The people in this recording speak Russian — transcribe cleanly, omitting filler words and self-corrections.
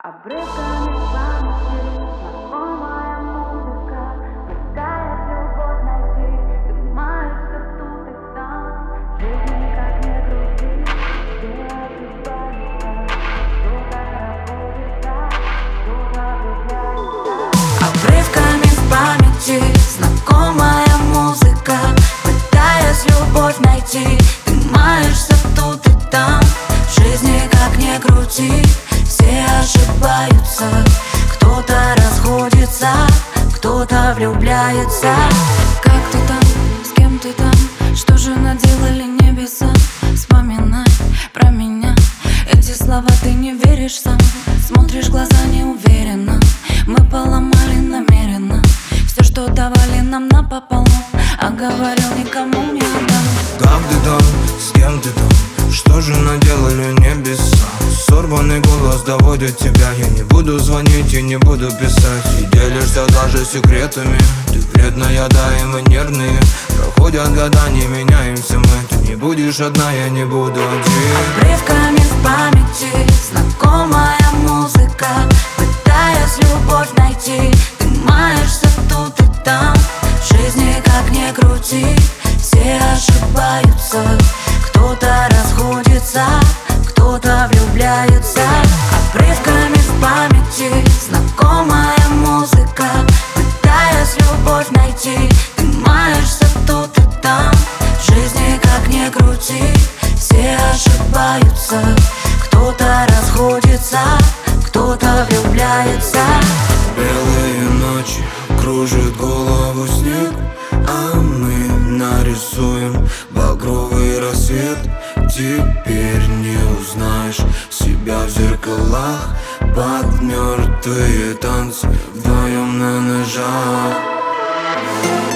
Обрывками памяти знакомая музыка, пытаясь любовь найти, ты маешься тут и там. Жизнь как не крути, все ошибаются, кто-то находится, кто-то влюбляется. Обрывками в памяти знакомая музыка, пытаясь любовь найти, ты маешься тут и там. В жизни как не крути, все ошибаются, кто-то расходится, кто-то влюбляется. Как ты там, с кем ты там, что же наделали небеса? Вспоминай про меня, эти слова ты не веришь сам. Смотришь в глаза неуверенно, мы поломали намеренно все, что давали нам напополам, а говорил, никому не отдам. Как ты там, с кем ты там, что же наделали небеса? Сорванный голос доводит тебя. Я не буду звонить и не буду писать. И делишься даже секретами. Ты вредная, да, и мы нервные. Проходят года, не меняемся мы. Ты не будешь одна, я не буду один. Обрывками в памяти знакомая музыка, пытаясь любовь найти, ты маешься тут и там. В жизни как не крути, все ошибаются, кто-то расходится, кто-то влюбляется. Обрывками в памяти знакомая музыка, пытаясь любовь найти, ты маешься тут и там. В жизни как не крути, все ошибаются, кто-то расходится, кто-то влюбляется. Белые ночи кружит голову снег, а мы нарисуем багровый рассвет. Теперь не узнаешь себя в зеркалах, под мертвые танцы вдвоем на ножах.